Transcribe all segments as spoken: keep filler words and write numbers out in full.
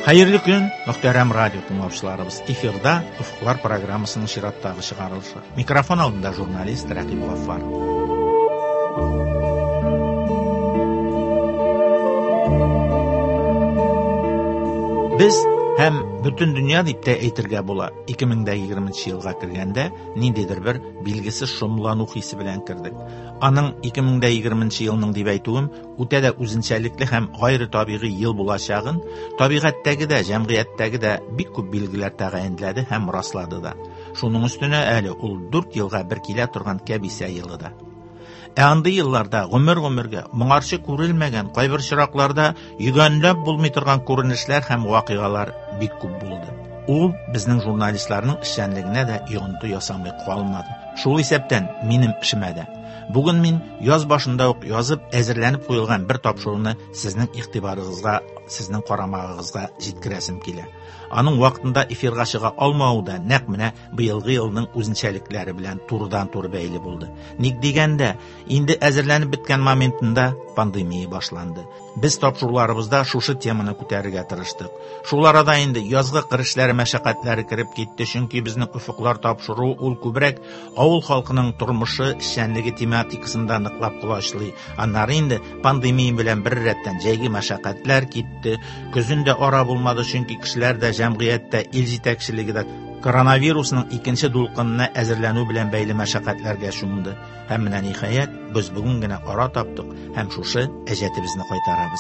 Hayırlı gün, muhterem radyo dinləyicilərimiz. Efirdə Ufuklar proqramısının şiratdağı çıxarılışı. Mikrofon altında jurnalist Rəqib G'affar. Biz hem bütün dünya dipte eytirge bola iki ming yigirmanchi yılga kirgende nindidir bir bilgisiz şumlanu hisi bilen kirdik. Anın iki ming yigirmanchi yılının dip aytuğum ötede uzunçalikli hem gayri tabiği yıl bulaşağın, tabiqatdagi de, cemiyetdagi de bir küp bilgiler tağayinledi hem rastladı da. Şunun üstüne eli ul dört yılga bir kile turgan kebise yılı da. Әнді yıllarda гомер-гомерге моңарчы күрелмәгән кайбер чиракларда йөгәнләп булмый торган күренешләр һәм вакыйгалар бик күп булды. Ул безнең журналистларның эшчәнлегенә дә йогынты ясамый калмады. Шул исәптән минем эшемә дә бүген мин яз башында ук язып әзерләнеп куелган бер тапшыруны сезнең игътибарыгызга, сезнең карамагыгызга җиткерәсем килә. Аның вакытында эфирга чыга алмауы да нәкъ менә быелгы елның үзенчәлекләре белән турыдан-туры бәйле булды. Ник дигәндә, инде әзерләнеп беткән моментында пандемия башланды. Без тапшыруларыбызда шушы теманы күтәрергә тырыштык. Шул арада инде язгы кырышлары, мәшәкатьләре кирип китте, чөнки безнең Уфуклар тапшыру ул күбрәк авыл халкының тормышы, эшчәнлеге тематикасында ныклап кулачлый. Аннары инде пандемия белән бер рәттән җәйге мәшәкатьләр китте. Көзендә ара булмады, чөнки кешеләр дә җәмгыятьтә ил җитәкчелеге коронавирусның икенче дулкынына әзерләнү белән бәйле мәшәкатьләргә чумды. Һәм менә ниһаять без бүген генә ара таптык һәм шушы әҗәтебезне кайтарабыз.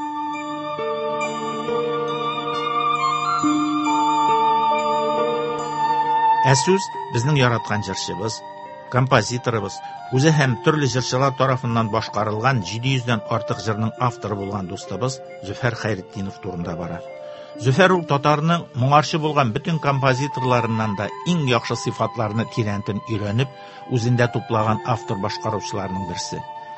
Ә сүз безнең яраткан җырчыбыз, композиторыбыз, үзе һәм төрле җырчылар тарафыннан башкарылган җиде йөздән артык җырның авторы булган дустыбыз Зөфәр Хәйретдинов турында бара. Зөфәр ул татарның моңарчы булган bütün композиторларыннан да иң яхшы сыйфатларны тирәнтен өйрәнеп, үзендә туплаган автор башкаручыларның берсе.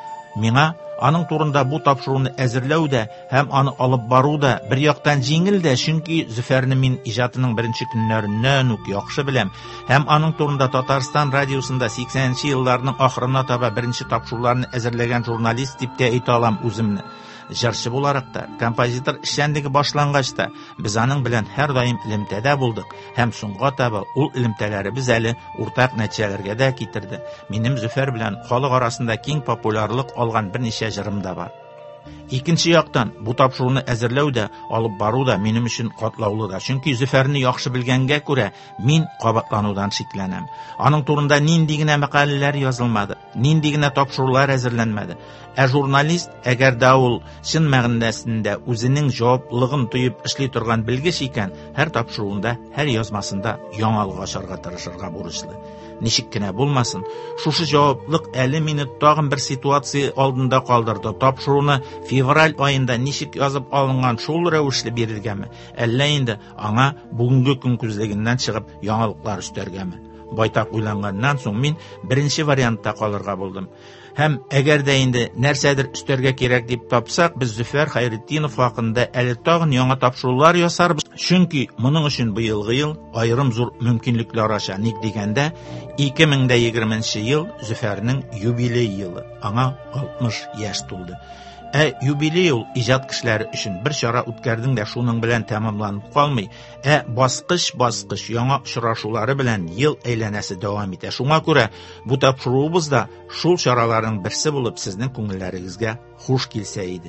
Миңа аның турында бу тапшыруны әзерләү дә һәм аны алып бару да бер яктан җиңел дә, чөнки Зөфәрне мин иҗатының беренче көннәреннән үк яхшы беләм һәм аның турында Татарстан радиосында сиксәненче елларның ахырына таба беренче тапшыруларны әзерләгән журналист дип тә әйтә алам үземне. Җырчы буларак та, композитор эшчәнлеге башлангач та без аның белән һәр даим элемтәдә булдык һәм соңга таба ул элемтәләребез әле уртак нәтиҗәләргә дә китерде. Минем Зөфәр белән халык арасында киң популярлык алган берничә җырым да бар. Икенче яктан, бу тапшыруны әзерләү дә, алып бару да минем өчен катлаулы да, чөнки Зөфәрне яхшы белгәнгә күрә мин кабатланудан шикләнәм. Аның турында нинди генә мәкаләләр язылмады, нинди генә тапшырулар әзерләнмәде. Ә журналист, әгәр дә ул чын мәгънәсендә үзенең җаваплылыгын тоеп эшли торган белгеч икән, һәр тапшыруында, һәр язмасында яңалык ачарга тырышырга бурычлы. Ничек кенә булмасын, шушы җаваплылык әле мине тагын бер ситуация алдында калдырды. Тапшыруны февраль айында ничек язып алынган шул рәвешле бирелгәме, әллә инде аңа бүгенге көн күзлегеннән чыгып яңалыклар өстәргәме? Байтак уйланганнан соң мин беренче вариантта калырга булдым. Һәм әгәр дә инде нәрсәдер өстәргә кирәк дип тапсак, без Зөфәр Хәйретдинов хакында әле тагын яңа тапшырулар ясарбыз. Чөнки моның өчен быелгы ел аерым зур мөмкинлекләр ача. Ник дигәндә, iki ming yigirmanchi ел Зөфәрнең юбилей елы. Аңа алтмыш яшь тулды. Ә юбилей ул иҗат кешеләре өчен бер чара үткәрдең дә шуның белән тәмамланып калмый, ә баскыч-баскыч яңа очрашулары белән ел әйләнәсе дәвам итә. Шуңа күрә бу тапшыруыбыз да шул чараларның берсе булып сезнең күңелләрегезгә хуш килсә иде.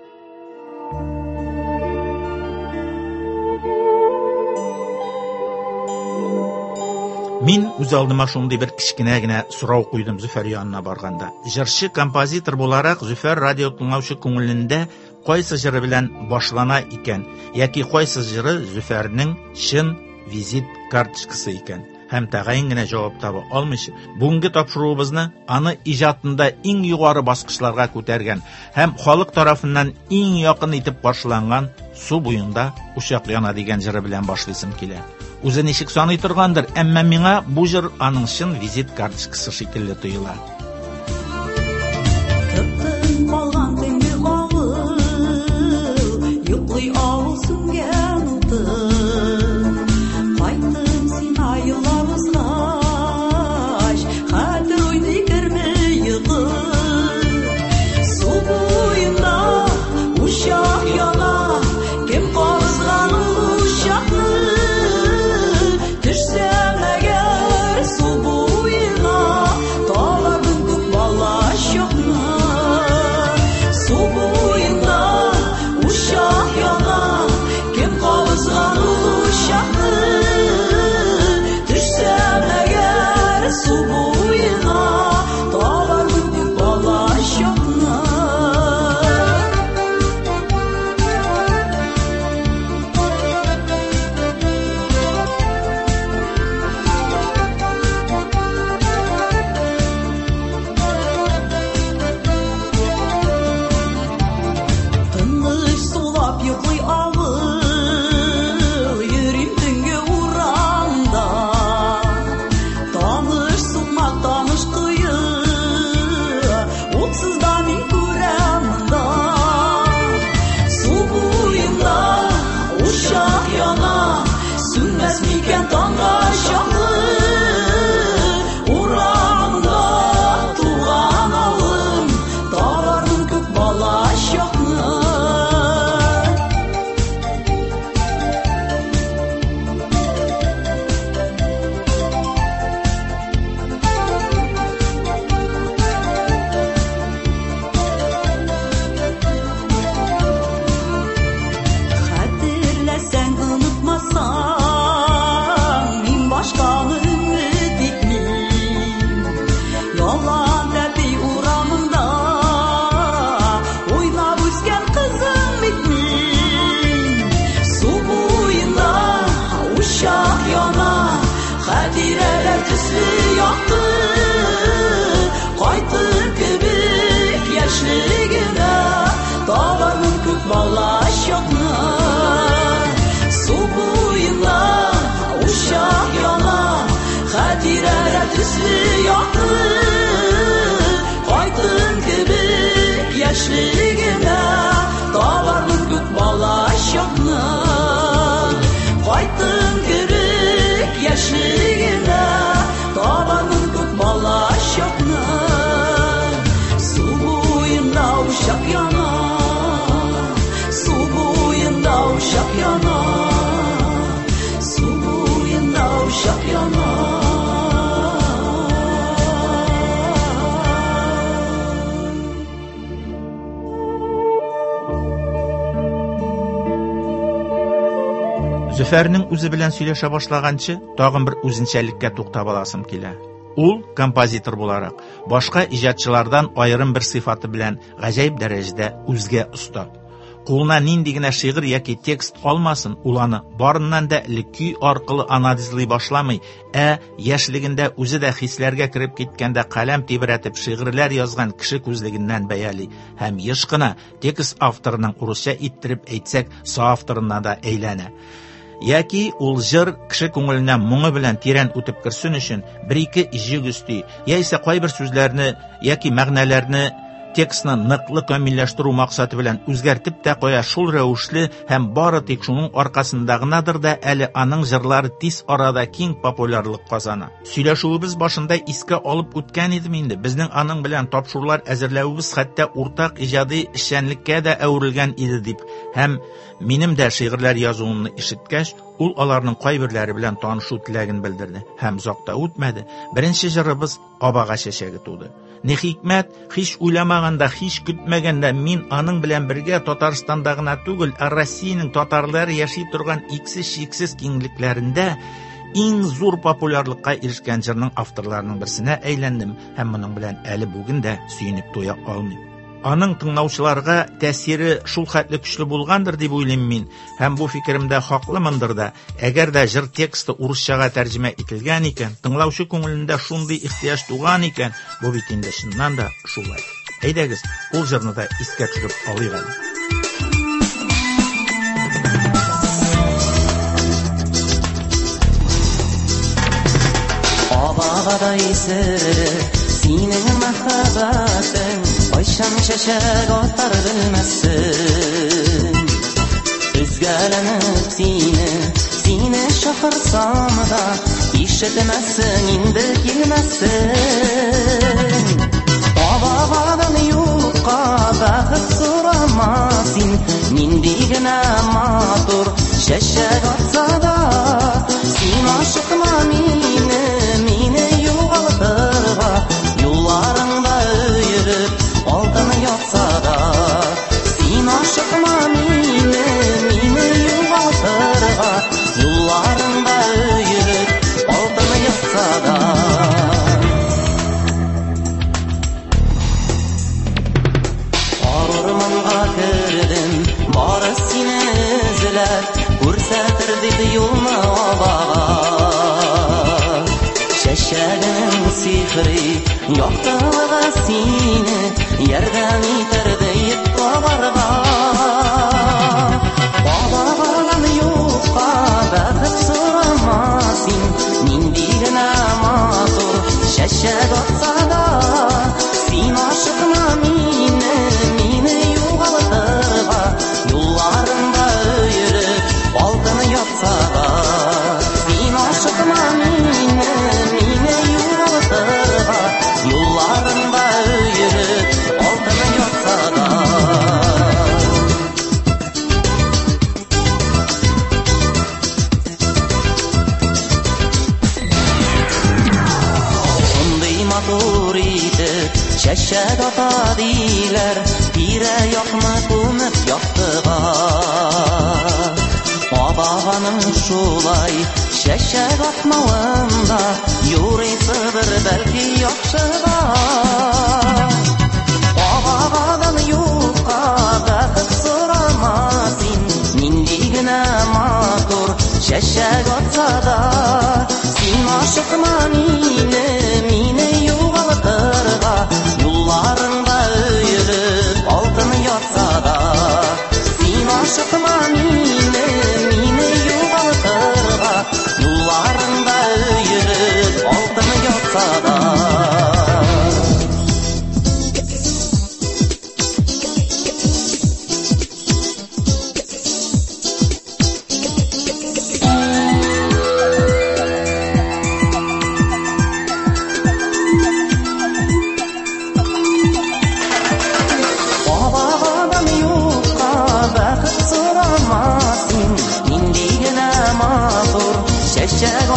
Мин үз алдыма шундый бер кичкенә генә сорау куйдым Зөфәр янына барганда. Җырчы, композитор буларак Зөфәр радио тыңлаучы күңелендә кайсы җыры белән башлана икән, яки кайсы җыры Зөфәрнең чын визит карточкасы икән? Һәм тәгаен генә җавап таба алмыйча, бүгенге тапшыруыбызны аны иҗатында иң югары баскычларга күтәргән һәм халык тарафыннан иң якын итеп каршыланган Су буенда учак яна дигән җыры белән башлыйсым килә. Үзе ничек саный торгандыр, әмма миңа бу җыр аның чын визит карточкасы шикелле тоела. Sağ yana, kim qarızğanı Xatiralar tüslü yaktı Qaytır kibik yaşligine Dağlarının köp balaş yokna Su boyunda uşak yana Xatiralar tüslü yaktı Qaytır kibik yaşligine Dağlarının köp balaş yokna Qaytır kibik yaşligine Dağlarının köp balaş yokna Su boyunda uşak yana Su boyunda uşak yana Su boyunda uşak yana Züfәрнең үзе белән сөйләшә башлаганчы, тагын бер үзенчәлеккә туктап аласым килә. Ул композитор буларак, башка иҗатчылардан аерым бер сыйфаты белән гаҗәеп дәрәҗәдә үзгә оста. Кулына нинди генә шигырь яки текст алмасын, ул аны барыннан да көй аркылы анализлый башламый, ә яшьлегендә үзе дә хисләргә кереп киткәндә каләм тибрәтеп шигырьләр язган кеше күзлегеннән бәяли һәм еш кына текст авторының урысча иттереп әйтсәк, соавторына да әйләнә. Яки ул җыр кеше күңеленә моңы белән тирән үтеп керсен өчен бер-ике җиг өсти, яисә кайбер сүзләрне яки мәгънәләрне текстны ныклы камилләштерү максаты белән үзгәртеп тә куя, шул рәвешле һәм бары тик шуның аркасында гынадыр да әле аның җырлары тиз арада киң популярлык казана. Сөйләшүебез башында искә алып үткән идем инде. Безнең аның белән тапшырулар әзерләүебез хәтта уртак иҗади эшчәнлеккә дә әверелгән иде дип, һәм минем дә шигырьләр язуымны ишеткәч, ул аларның кайберләре белән танышу теләген белдерде. Һәм озакта үтмәде, беренче җырыбыз Абага чәчәге туды. Ни хикмәт, һич уйламаганда, һич көтмәгәндә мин аның белән бергә Татарстанда гына түгел, ә Россиянең татарлары яши торган иксез-чиксез киңлекләрендә иң зур популярлыкка ирешкән җырның авторларының берсенә әйләндем һәм моның белән әле бүген дә сөенеп туя алмыйм. Аның тыңлаучыларга тәсире шул хәтле көчле булгандыр дип уйлыйм мин, һәм бу фикеремдә хаклымындыр да. Әгәр дә җыр тексты урысчага тәрҗемә ителгән икән, тыңлаучы күңелендә шундый ихтыяҗ туган икән, бу бит инде чыннан да шулай. Әйдәгез, ул җырны да искә төшереп алыйк әле. Абага синең мәхәббәтең Кайчан чәчәк атар белмәссең Үзгәләнеп сине, сине шакырсам да Ишетмәссең, инде килмәссең Абагадан юкка бәхет сорама син Нинди генә матур чәчәк атса да Син ашыкма мине, мине югалтырга Юлларыңда өйреп алтын ятса да Син ашыкма мине, мине югалтырга Юлларыңда өйреп алтын ятса да Арурманга кердем, бары сине эзләп Күрсәтер дип юлны Абага Чәчәгең сихри, яктылыгы сине Ярдәм итер дип табарга Абагадан юкка бәхет сорама син Нинди генә матур чәчәк атса да Син ашыкма мине, мине югалтырга Юлларыңда өйреп алтын ятса да Син ашыкма мине, мине югалтырга Юлларыңда өйреп алтын ятса да Шундый матур итеп чәчәк ата диләр Тирә-якны күмеп яктыга Абаганың шулай чәчәк атмавында Юрыйсыдыр бәлки яхшыга Абагадан юкка бәхет сорама син Нинди генә матур чәчәк атса да Син ашык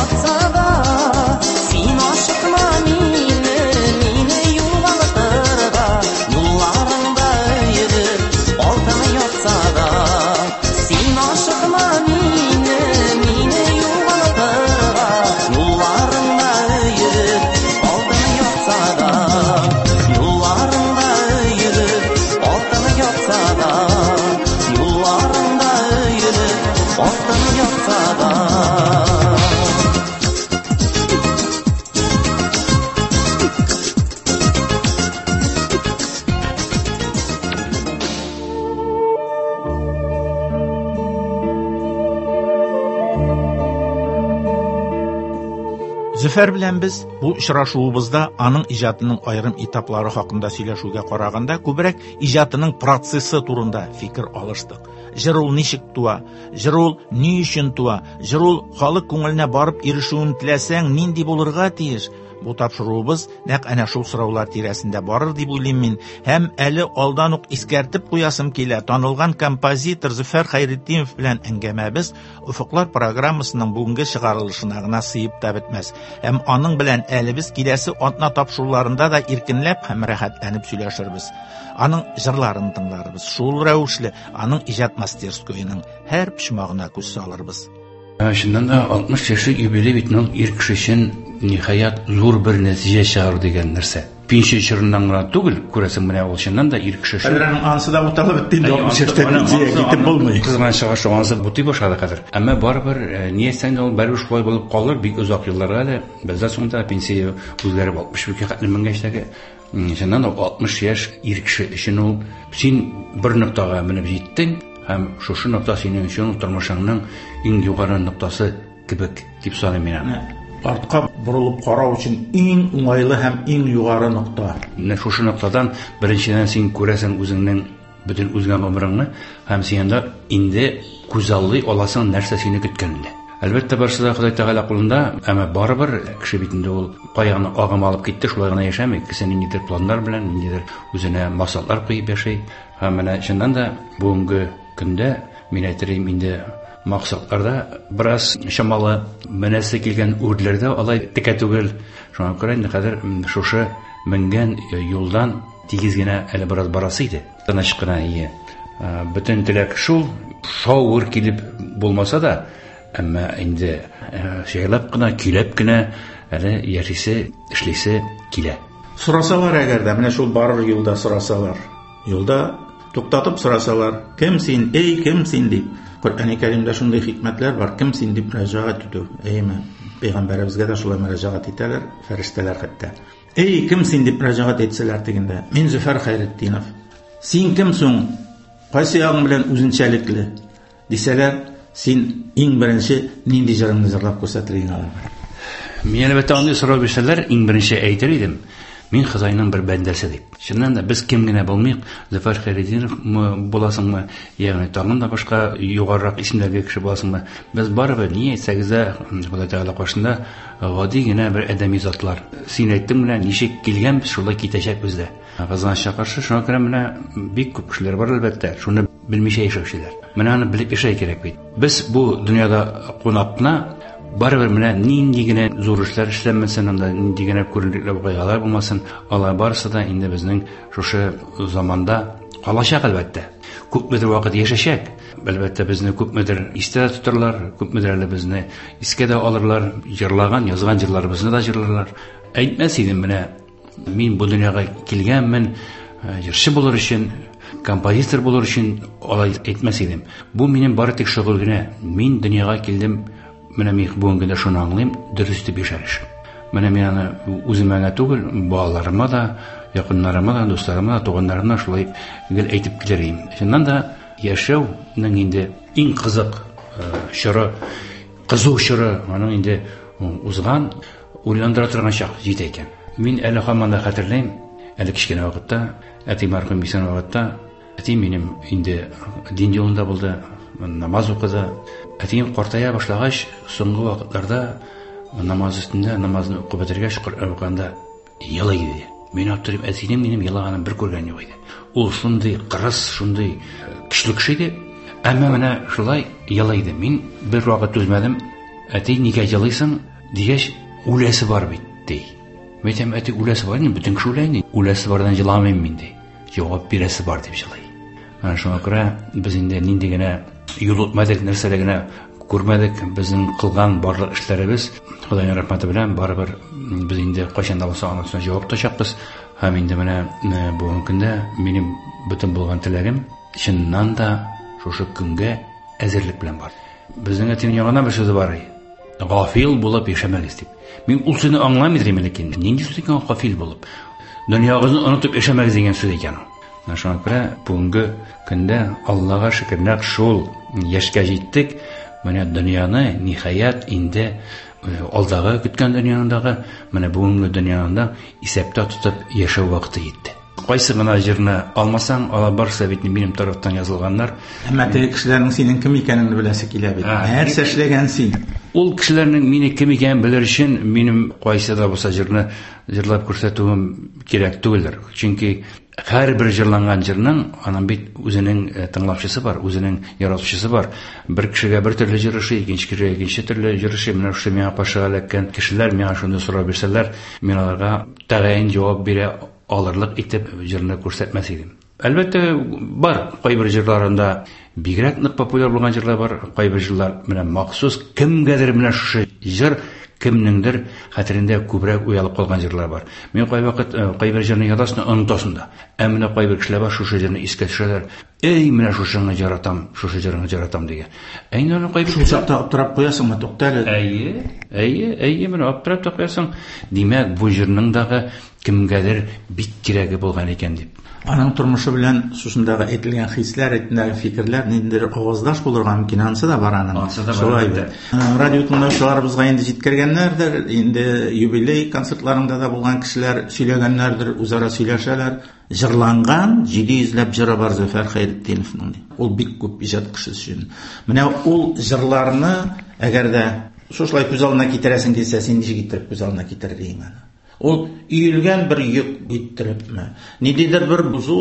yatsa da, sen aşıkma meni, meni yuvaltırga, yollarında yürüp, altın yatsa da, sen aşıkma meni, meni yuvaltırga, yollarında yürüp, altın yatsa da, yollarında yürüp, altın yatsa da, yollarında yürüp, altın yatsa da. Зөфәр белән без бу очрашуыбызда аның иҗатының аерым этаплары хакында сөйләшүгә караганда күбрәк иҗатының процессы турында фикер алыштык. Җыр ул ничек туа, җыр ул ни өчен туа, җыр ул халык күңеленә барып ирешүен теләсәң нинди булырга тиеш? Бу тапшыруыбыз нәкъ әнә шул сораулар тирәсендә барыр дип уйлыйм мин. Һәм әле алдан ук искәртеп куясым килә, танылган композитор Зөфәр Хәйретдинов белән әңгәмәбез Уфуклар программасының бүгенге чыгарылышына гына сыеп та бетмәс. Һәм аның белән әле без киләсе атна тапшыруларында да иркенләп һәм рәхәтләнеп сөйләшербез. Аның җырларын тыңларбыз. Шул рәвешле аның иҗат мастерскойының һәр почмагына күз салырбыз. Шуннан да алтмыш яшьлек юбилей битнең ир кеше өчен ниһаять зур бер нәтиҗә чыгару дигән нәрсә. Пенсия чорыннан гына түгел, күрәсең менә ул чыннан да ир кеше өчен. Әллә ансы да уталып бетте инде алтмыш яшьтә пенсия китеп булмый. Кызган чыгыш ансы бутый башлады хәзер. Әмма барыбер ниятсәң ул бәрбер шулай булып калыр, бик озак елларга әле. Бездә соңда пенсия үзгәреп алтмыш ике меңгәчтәге чыннан да алтмыш яшь ир кеше өчен ул син бер ноктага менеп җиттең. Һәм шушы нокта синең өчен тормышыңның иң югары ноктасы кебек дип саныйм мин аны. Артка борылып карау өчен иң уңайлы һәм иң югары нокта. Менә шушы ноктадан беренчедән син күрәсең үзеңнең бөтен үзгән гомереңне һәм синдә инде күз аллый аласың нәрсә сине көткәнендә. Әлбәттә барысы да Ходай Тәгалә кулында, әмма барыбер кеше битендә ул каягны агым алып китте, шулай гына яшәмәй, кеше ниндидер планнар белән, ниндидер үзенә масаллар куеп яшәй. Һәм менә чыннан да бүгенге көндә мин әйтәм инде максатларда бераз шамалы менәсе килгән үрләрдә алай текә түгел. Шуңа күрә инде хәзер шушы менгән юлдан тигез генә әле бераз барасы иде. Тыныч кына ие. Бөтен теләк шул, шауыр килеп булмаса да, әмма инде шәйләп кына, көйләп кенә әле яшисе, эшлисе килә. Сорасалар әгәр дә менә шул барыр юлда сорасалар, юлда туктатып сорасалар, кем син, эй кем син дип. Коръән-и Кәримдә шундый хикмәтләр бар, кем син дип мөрәҗәгать итү. Әйме, пәйгамбәребезгә дә шулай мөрәҗәгать итәләр, фәрештәләр хәтта. Эй кем син дип мөрәҗәгать итсәләр тегендә, мин Зөфәр Хәйретдинов. Син кем соң? Кайсы ягың белән үзенчәлекле? Дисәләр, син иң беренче нинди җырыңны җырлап күрсәтергә алырсың? Мин әлбәттә аны сорау бирсәләр, иң беренче әйтер идем. Мин Хозайның бер бәндәсе дип. Чыннан да без кем генә булмыйк, Зөфәр Хәйретдинов буласыңмы, ягъни тагын да башка югарырак исемләргә кеше буласыңмы? Без барыбер ни әйтсәгез дә, Ходай Тәгалә каршында гади генә бер адәми затлар. Син әйттең менә ничек килгән, без шулай китәчәкбез дә. Кызганычка каршы шуңа күрә менә бик күп кешеләр бар әлбәттә, шуны белмичә яшәүчеләр. Менә аны белеп яшәй кирәк бит. Без бу дөньяда кунакны барыбер менә нинди генә зур эшләр эшләнмәсен, анда нинди генә күренекле вакыйгалар булмасын, алар барысы да инде безнең шушы заманда калачак әлбәттә. Күпмедер вакыт яшәшәк. Әлбәттә безне күпмедер истә тотарлар, күпмедер әле безне искә дә алырлар, җырлаган, язган җырларыбызны да җырларлар. Әйтмәс идем менә мин бу дөньяга килгәнмен, җырчы булыр өчен, композитор булыр өчен алай әйтмәс идем. Бу минем бары тик шөгыль генә. Мин дөньяга килдем. Менә мин бүгенге дә шуны аңлыйм, дөрес дип яшәриш. Менә мин аны үземә генә түгел, балаларыма да, якыннарыма да, дусларыма да, туганнарыма шулай гел әйтеп килерим. Шуннан да яшәүнең инде иң кызык чоры, кызу чоры, аның инде узган, уйландыра торган чак җитә икән. Мин әле һаман да хәтерләйм, әле кичкенә вакытта, әти мәрхүм бисән вакытта, әти минем инде дин юлында булды, намаз укыды. Әтием картая башлагач, соңгы вакытларда намаз өстендә, намазны укып бетергәч, Коръән укыганда елый иде. Мин аптырып, әтинең минем елаганын бер күргән юк иде. Ул шундый кырыс, шундый көчле кеше иде. Әмма менә шулай елый иде. Мин бер вакыт түзмәдем. Әти, нигә елыйсың? Дигәч, үләсе бар бит, ди. Мен әйтәм, әти үләсе бар, бөтен кеше үләйни. Үләсе бардан җыламыйм мин, ди. Җавап бирәсе бар дип җылый. Ана шуңа күрә без инде нинди генә юл үтмәдек, нәрсәләр генә күрмәдек, безнең кылган барлык эшләребез Ходаның рәхмәте белән барыбер без инде кайчан да булса анысына җавап тачакбыз. Һәм инде менә бүгенге көндә минем бөтен булган теләгем чыннан да шушы көнгә әзерлек белән бар. Безнең әтинең ягына бер сүзе бар. Гафил булып яшәмәгез дип. Мин ул сүзне аңламыйм ләкин нинди сүз икән гафил булып? Дөньягызны онытып яшәмәгез дигән сүз икән. Шуңа күрә бүгенге көндә Аллага шөкер, нәкъ шул яшькә җиттек. Менә дөньяны ниһаять инде алдагы көткән дөньяндагы, менә бүгенге дөньяда исәптә тотып яшәү вакыты җитте. Кайсы гына җирне алмасаң, ала барса бит минем тарафтан язылганнар. Әмма теге кешеләрнең синең кем икәнен беләсе килә бит. Нәрсә эшләгән син? Ул кешеләрнең мине кем икәнен белер өчен минем кайсы да булса җирне җырлап күрсәтүем кирәк түгелдер. Чөнки һәрбер җырланган җырның аның бит үзенең тыңлаучысы бар, үзенең яратучысы бар. Бер кешегә бер төрле җырышы, икенче кешегә икенче төрле җырышы. Менә шушы миңа пашага эләккән кешеләр миңа шуны сорап бирсәләр, мин аларга тәгаен җавап бирә алырлык итеп җырны күрсәтмәс идем. Әлбәттә бар, кайбер җырларында бигрәк нык популяр булган җырлар бар, кайбер җырлар менә махсус кемгәдер менә шушы җыр кемнеңдер хәтерендә күбрәк уялып калган җырлар бар. Мин кайвакыт кайбер җырны язасың, онытасың да. Ә менә кайбер кешеләр бар, шушы җырны искә төшерәләр. Эй, менә шушыны яратам, шушы җырны яратам дигән. Әйнә кайбер шул чакта аптырап куясыңмы, туктале? Әйе, әйе, әйе, менә аптырап та куясың. Димәк, бу җырның дагы кемгәдер бик кирәге булган икән дип. Аның тормышы белән шушындагы әйтелгән хисләр, әйтелгән фикерләр ниндидер аваздаш булырга мөмкин, ансы да бар аның. Шулай бит. Радио тыңлаучыларыбызга инде җиткергәннәрдер, инде юбилей концертларында да булган кешеләр сөйләгәннәрдер, үзара сөйләшәләр. Җырланган җиде йөзләп җыры бар Зөфәр Хәйретдиновның. Ул бик күп иҗат кешесе өчен. Менә ул җырларны әгәр дә шушылай күз алдына китерәсең килсә, син ничек китереп күз алдына китердең аны? Ул өелгән бер йөк иттерепме, ниндидер бер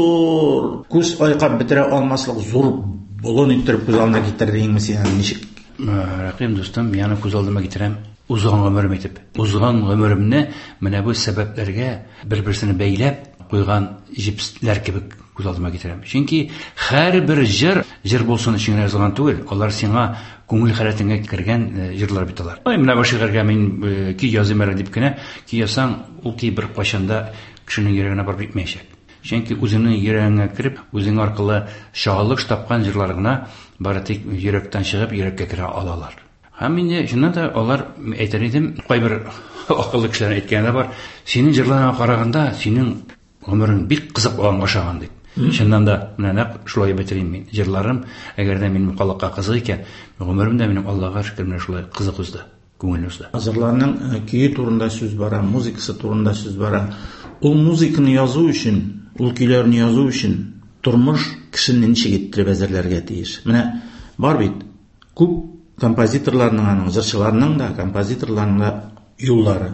зур күз айкап бетерә алмаслык зур болын иттереп күз алдына китердеңме син ничек? Рәхим дустым, яны күз алдыма китерәм. Узган гомерем итеп. Узган гомеремне менә бу сәбәпләргә бер-берсен бәйләп куйган җипсләр кебек күз алдыма китерәм. Чөнки һәрбер җыр җыр булсын өчен язылган түгел. Алар сиңа күңел хәләтеңә кергән җырлар бит алар. Ай, менә бу шигырьгә мин ки языйм әле дип кенә ки ясаң, ул ки бер кайчанда кешенең йөрәгенә барып җитмәячәк. Чөнки үзенең йөрәгенә кирип, үзең аркылы шагылыш тапкан җырлар гына бары тик йөрәктән чыгып, йөрәккә керә алалар. Һәм инде шунда да алар әйтер идем, кайбер акыллы кешеләр әйткәне бар. Синең җырларыңа караганда, синең гомерең бик кызык булган ошаган дип. Шуннан да менә нәкъ шулай бетерим мин. Җырларым, әгәр дә минем калыкка кызык икән, гомерем дә минем Аллага шөкер менә шулай кызык узды, күңел узды. Җырларның көе турында сүз бара, музыкасы турында сүз бара. Ул музыканы язу өчен, ул көйләрне язу өчен тормыш кешене ничек иттереп әзерләргә тиеш. Менә бар бит, күп композиторларның, аның җырчыларның да, композиторларның да юллары.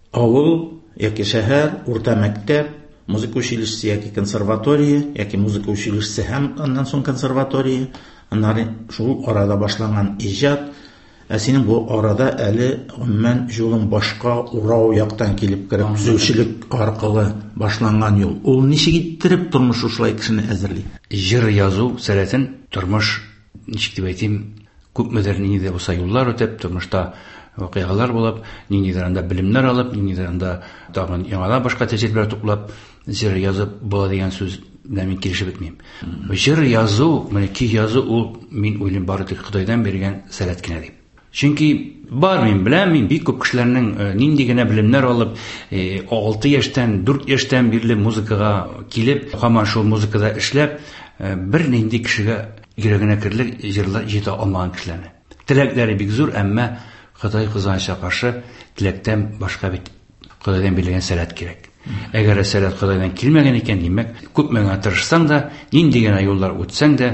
Авыл яки шәһәр, урта мәктәп, музыка училищесы яки консерватория, яки музыка училищесы һәм аннан соң консерватория. Аннары шул арада башланган иҗат, ә синең бу арада әле гомумән юлың башка урау яктан килеп кереп, төзүчелек аркылы башланган юл. Ул ничек иттереп тормыш ушылай кешене әзерли? Җыр язу сәләтен тормыш ничек дип әйтим, күпмедер ниндидә булса юллар үтеп, тормышта вакыйгалар булып, ниндидер анда белемнәр алып, ниндидер анда тагын яңадан башка тәҗрибәләр туплап, җыр язып була дигән сүз белән мин килешеп бетмим. Җыр язу, менә ки язу ул мин уйлыйм бары тик Худайдан биргән сәләт кенә дип. Чөнки бар мин беләм, мин бик күп кешеләрнең нинди генә белемнәр алып, алты яшьтән, дүрт яшьтән бирле музыкага килеп, һаман шул музыкада эшләп, бер нинди кешегә йөрәгенә керлек җырлар җитә алмаган кешеләрне. Теләкләре бик зур, әмма Ходай кызганыча каршы теләктән башка бит Худайдан бирелгән сәләт кирәк. Әгәр сәләт Худайдан килмәгән икән, димәк, күп мәгә тырышсаң да, нинди генә юллар үтсәң дә,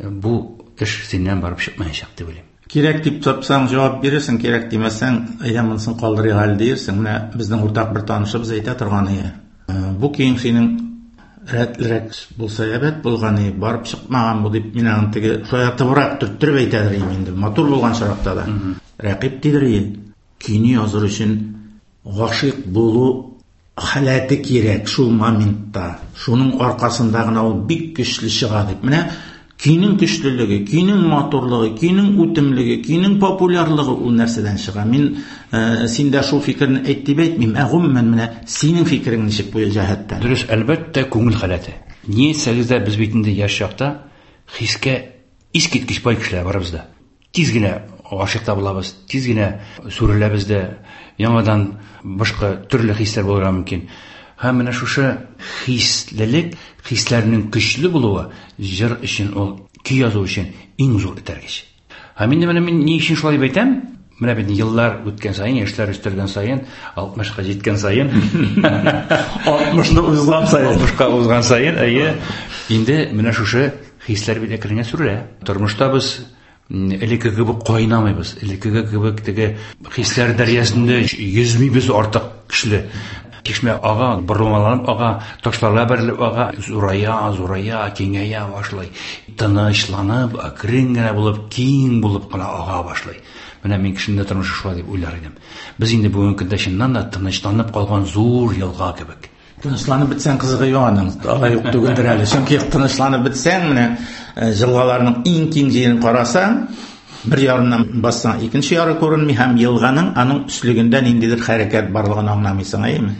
бу эш синнән барып чыкмаячак дип уйлыйм. Кирәк дип тапсаң җавап бирерсең, кирәк димәсәң, әйдәмонсын калдырыйк әле диерсең. Менә безнең уртак бер танышыбыз әйтә торганы. Бу киң синең рәтлерәк булса әбәт булганы, барып чыкмаган бу дип мин аны теге шаятыбрак төрттереп әйтәдер инде. Матур булган шаракта да. Рәкыйп дидер. көйне языр өчен гашыйк булу халаты кирәк шул моментта. Шуның аркасында гына ул бик көчле чыга дип. Менә көйнең көчлелеге, көйнең матурлыгы, көйнең үтемлеге, көйнең популярлыгы ул нәрсәдән чыга. Мин э, синдә шул фикерне әйт дип әйтмим, ә гомумән менә синең фикерең ничек бу җәһәттән? Дөрес, әлбәттә, күңел халаты. Ни сәгездә без бит инде яшь чакта хискә искиткеч бай кешеләр бар бездә. Тиз генә гашыйкта булабыз, тиз генә сүреләбез дә, яңадан башка төрле хисләр булырга мөмкин. Һәм менә шушы хислелек, хисләрнең көчле булуы җыр өчен, ул көй язу өчен иң зур этәргеч. Һәм инде менә мин ни өчен шулай дип әйтәм? Менә бит еллар үткән саен, яшьләр үстергән саен, алтмышка җиткән саен, алтмышны узган саен, алтмышка узган саен, әйе, инде менә шушы хисләр бит әкренә сүрелә. Тормышта без элекке кебек кайнамыйбыз, элекке кебек теге хисләр дәрьясында йөзмибез артык көчле. Кишмә ага, бұрылмаланып ага, ташларга бәрелеп ага, зурая, зурая, киңәя башлый. Тынычланып, әкрен генә булып, киң булып кына ага башлый. Менә мин кешенең тормышы шулай дип уйлар идем. Без инде бүгенге көндә чыннан да тынычланып калган зур елга кебек. Тынычланып бетсәң кызыгы яның, алай ук түгелдер әле. Чөнки тынычланып бетсәң, менә җылгаларның иң киң җирен карасаң, bir ярыннан бассаң, икенче яры күренми, һәм елганың аның үслегендә ниндидер хәрәкәт барлыгын аңламыйсың, әйеме?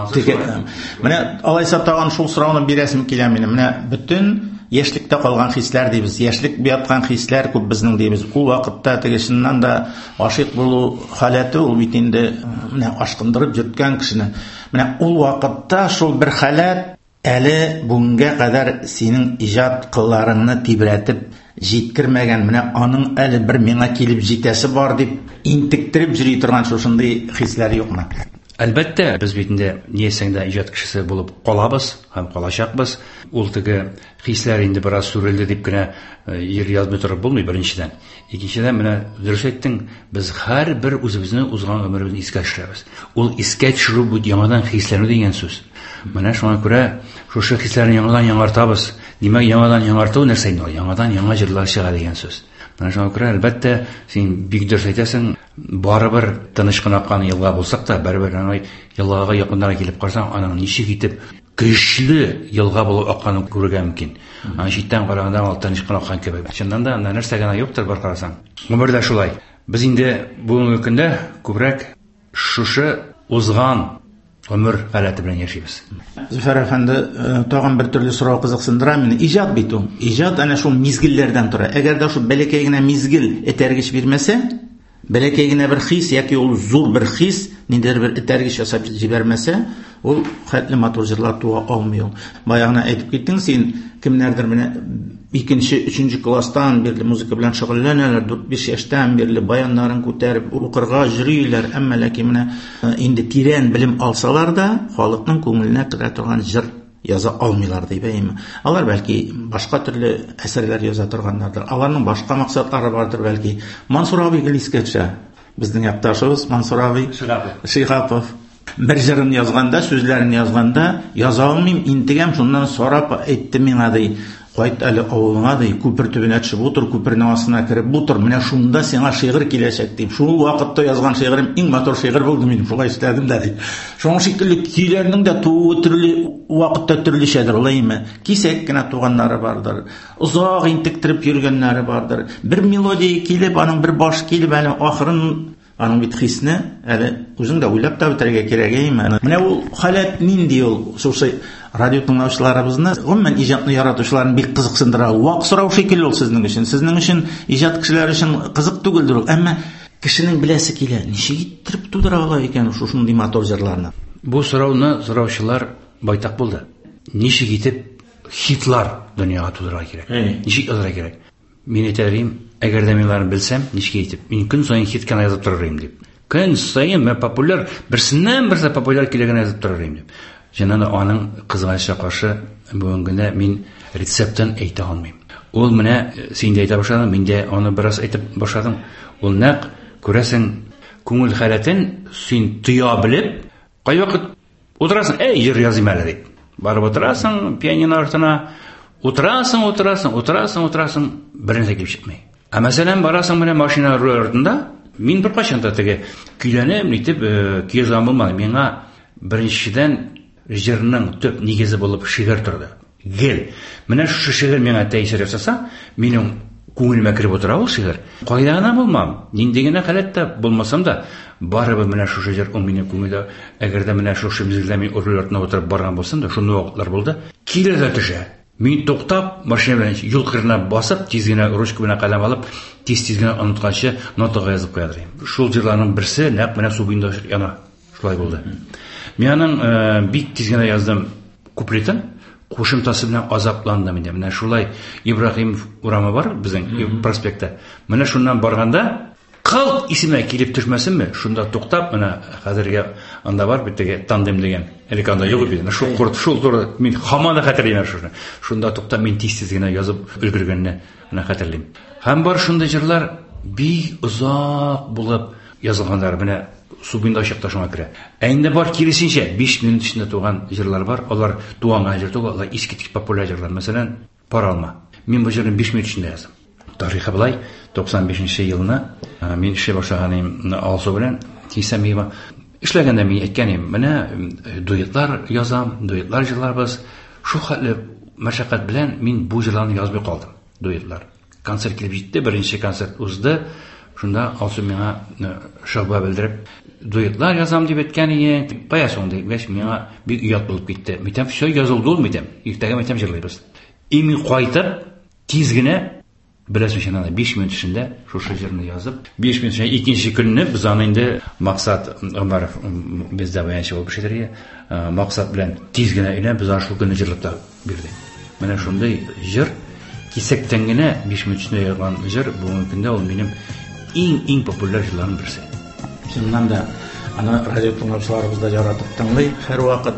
Менә алайса тагын шул сорауны бирәсем килә минем. Менә бөтен яшьлектә калган хисләр дибез, яшьлек бияткан хисләр күп безнең дибез. Ул вакытта тегешеннән да гашыйк булу халаты ул бит инде менә ашкындырып җөрткән кешене. Менә ул вакытта шул бер халат әле бүгенгә кадәр синең иҗат кылларыңны тибрәтеп җиткермәгән, менә аның әле бер миңа килеп җитәсе бар дип интектереп җыри торган шушындый хисләр юкмы? Әлбәттә, без бит инде ниесәңдә иҗат кешесе булып калабыз һәм калачакбыз. Ул теге хисләр инде бераз сүрелде дип кенә ир язмый торып булмый, беренчедән. Икенчедән, менә дөрес әйттең, без һәрбер үзебезне узган гомеребезне искә төшерәбез. Ул искә төшерү бу яңадан хисләрне дигән сүз. Менә шуңа күрә шушы хисләрне яңадан яңартабыз. Димәк, яңадан яңарту нәрсә инде ул? Яңадан яңа җырлар чыга дигән сүз. Менә шуңа күрә әлбәттә син бик дөрес әйтәсең, барыбер тыныч кына аккан елга булсак та, барыбер аңай елгага якыннара килеп карасаң, аның ничек итеп көчле елга булып акканын күрергә мөмкин. Аны читтән караганда ул тыныч кына аккан кебек. Чыннан да анда нәрсә генә юктыр бар карасаң. Гомердә шулай. Без инде бүгенге көндә күбрәк шушы узган гомер халаты белән яшибез. Зөфәр әфәнде, тагын бер төрле сорау кызыксындыра мине. Иҗат бит ул. Иҗат әнә шул мизгелләрдән тора. Әгәр дә шул бәләкәй генә мизгел этәргеч бирмәсә, бәләкәй генә бер хис яки ул зур бер хис ниндидер бер этәргеч ясап җибәрмәсә, ул хәтле матур җырлар туа алмый ул. Баягына әйтеп киттең син, кемнәрдер менә икенче, өченче класстан бирле музыка белән шөгыльләнәләр, дүрт-биш яшьтән бирле баяннарын күтәреп укырга җөриләр, әмма ләкин менә инде тирән белем алсалар да, халыкның күңеленә керә торган җыр яза алмыйлар дип әйме. Алар бәлки башка төрле әсәрләр яза торганнардыр. Аларның башка максатлары бардыр бәлки. Мансур абый искә төшә. Безнең якташыбыз Мансур абый Шихапов. Бер җырын язганда, сүзләрен язганда, яза алмыйм, интегәм, шуннан сорап әйтте миңа ди. Кайт әле авылыңа ди, күпер төбенә төшеп утыр, күпернең астына кереп утыр. Менә шунда сиңа шигырь киләчәк дип. Шул вакытта язган шигырем иң матур шигырь булды минем. Шулай эшләдем дә дип. Шуның шикелле көйләрнең дә тууы төрле вакытта төрлечәдер, улаймы? Кисәк кенә туганнары бардыр. Узак интектиреп йөргәннәре бардыр. Бер мелодия килеп, аның бер баш килеп, әле ахырын аның бит хисне әле үзең дә уйлап та бетерергә кирәк, әйме? Менә ул халат нинди ул? Шушы радио тыңлаучыларыбызны, гомумән иҗатны яратучыларны бик кызыксындыра. Вак сорау шикелле ул сезнең өчен. Сезнең өчен иҗат кешеләр өчен кызык түгелдер ул. Әмма кешенең беләсе килә. Ничек иттереп тудыра ала икән шушындый матур җырларны? Бу сорауны сораучылар байтак булды. Ничек итеп хитлар дөньяга тудыра кирәк? Ничек язарга кирәк? Мин әйтәм, әгәр дә мин аларны белсәм, ничек итеп? Мин көн саен хиткә язып торырым дип. Көн саен мен популяр, берсеннән берсе популяр киләгән язып торырым дип. Җананы аның кызганыча каршы бүгенгә мин рецептын әйтә алмыйм. Ул менә син дә әйтә башладың, мин дә аны бераз әйтеп башладым. Ул нәкъ күрәсең күңел халатын син тыя белеп, кайвакыт утырасың, әй җыр языйм әле дип. Барып утырасың пианино артына, утырасың, утырасың, утырасың, утырасың, бернәрсә килеп чыкмый. Ә мәсәлән, барасың менә машина руль артында, Мин бер качанда теге көйләнем, нитеп киязам булмады. Миңа беренчедән җырның төп нигезе булып шигырь торды. Гел. Менә шу шигырь миңа тәэсир ясаса, минем күңелемә кирип утыра ул шигырь. Кайда гына булмам, нинди генә халәттә булмасам да, барыбер менә шу шигырь ул минем күңелдә, әгәр дә менә шу мизгелдә мин урынына утырып барган булсам да, шундый вакытлар булды. Килә дә төшә. Мин туктап, машина белән юл кырына басып, тиз генә ручка белән каләм алып, тиз-тиз генә онытканчы нотага язып куядым. Шул җырларның берсе нәкъ менә су буенда яна. Шулай булды. Мин аның бик тиз генә яздым куплетын. Кушымтасы белән азапландым инде. Менә шулай Ибраһимов урамы бар безнең проспектта. Менә шуннан барганда кыл исемә килеп төшмәсенме? Шунда туктап, менә хәзергә анда бар битеге тандем дигән. Элек анда юк иде. Шул курт, шул туры мин һаман да хәтерләйм шуны. Шунда туктап мин тиз-тиз генә язып өлгергәнне менә хәтерләйм. Һәм бар шундый җырлар бик озак булып язылганнар. Менә субинда чакта шуңа керә. Ә инде бар киресенчә биш минут эчендә туган җырлар бар. Алар туган җыр түгел, алар иске популяр җырлар. Мәсәлән, Пара алма. Мин бу җырны биш минут эчендә яздым. Тарихы булай, туксан бишенче елны мин эшләй башлаганым Алсу белән Тисәмиева. Эшләгәндә мин әйткәнем, менә дуэтлар язам, дуэтлар җырларбыз. Шу хәтле мәшәкать белән мин бу җырларны язмый калдым. Дуэтлар. Концерт килеп җитте, беренче концерт узды. Шунда Алсу миңа шаба белдереп, дуэтлар язам дип әйткән идең. Баясың дигәч, миңа бик уят булып китте. Митәм, все язылды ул митәм. Иртәгә митәм җырлыйбыз. И мин кайтып, тиз генә Беләсең шунда биш минут эчендә шушы җырны язып, биш минут эчендә икенче көнне без аны инде Максат Омаров бездә баянчы булып эшләргә, Максат белән тиз генә өйнә без ашу көнне җырлап та бирдек. Менә шундый җыр кисәктән генә биш минут эчендә язган җыр бүгенге көндә ул минем иң-иң популяр җырларның берсе. Шуннан да аны радио тыңлаучыларыбыз да яратып тыңлый һәрвакыт.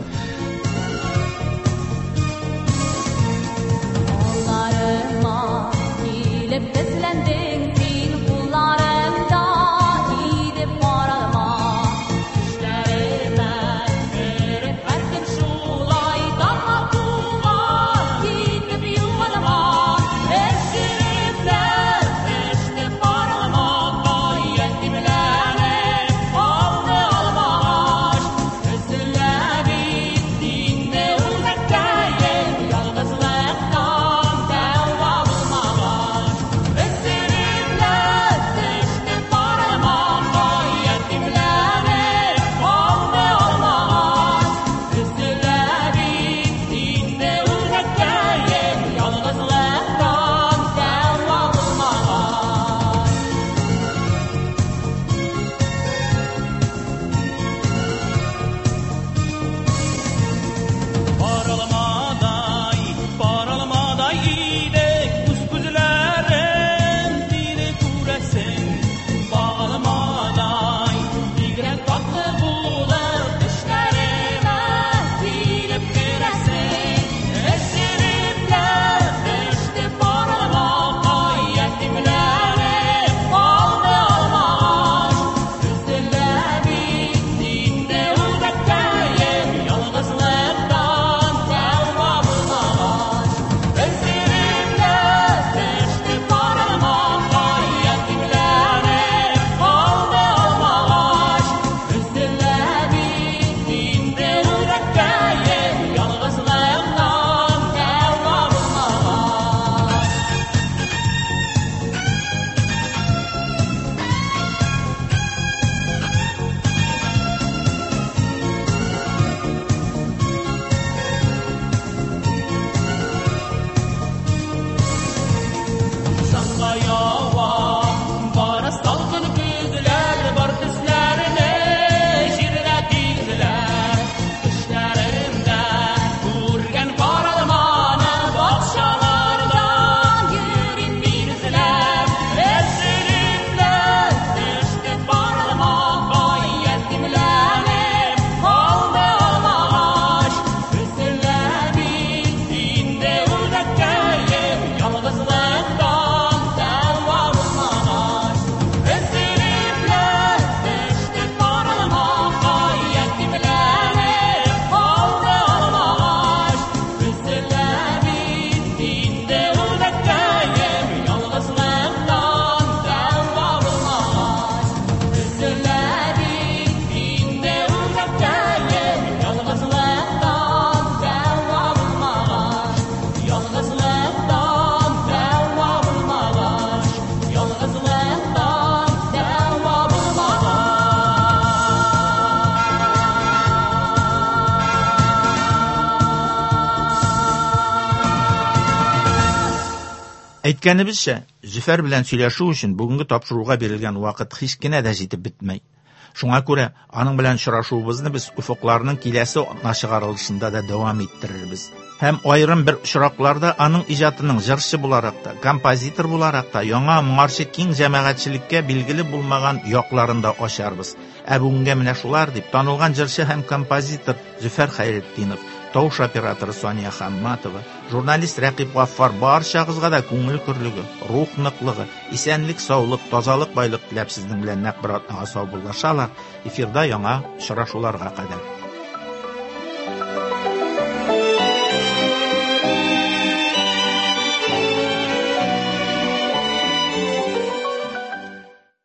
Әйткәнебезчә, Зөфәр белән сөйләшү өчен бүгенге тапшыруга бирелгән вакыт һич кенә дә җитеп бетмәй. Шуңа күрә аның белән очрашуыбызны без Уфукларның киләсе атна чыгарылышында да дәвам иттерербез. Һәм аерым бер очракларда аның иҗатының җырчы буларак та, композитор буларак та яңа моңарчы киң җәмәгатьчелеккә билгеле булмаган якларында ачарбыз. Ә бүгенгә менә шулар дип танылган җырчы һәм композитор Зөфәр Хәйретдинов, тауыш операторы Соня Хамматова, журналист Рәкыйп Гаффар барчагызга да күңел көрлеге, рух ныклыгы, исәнлек, саулык, тазалык, байлык теләп сезнең белән нәкъ бер атнага сау булышалар. Эфирда яңа очрашуларга кадәр.